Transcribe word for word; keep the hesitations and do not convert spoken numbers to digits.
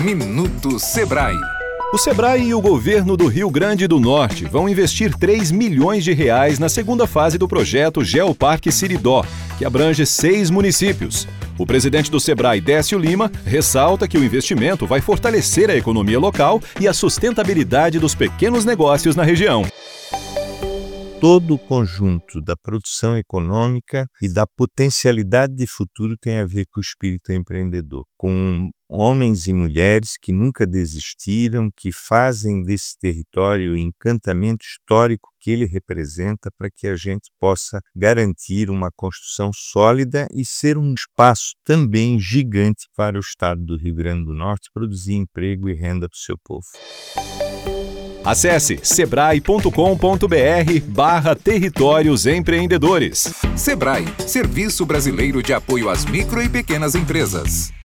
Minuto Sebrae. O Sebrae e o governo do Rio Grande do Norte vão investir três milhões de reais na segunda fase do projeto Geoparque Siridó, que abrange seis municípios. O presidente do Sebrae, Décio Lima, ressalta que o investimento vai fortalecer a economia local e a sustentabilidade dos pequenos negócios na região. Todo o conjunto da produção econômica e da potencialidade de futuro tem a ver com o espírito empreendedor, com homens e mulheres que nunca desistiram, que fazem desse território o encantamento histórico que ele representa para que a gente possa garantir uma construção sólida e ser um espaço também gigante para o estado do Rio Grande do Norte, produzir emprego e renda para o seu povo. Acesse sebrae ponto com ponto br barra Territórios Empreendedores. Sebrae, Serviço Brasileiro de Apoio às Micro e Pequenas Empresas.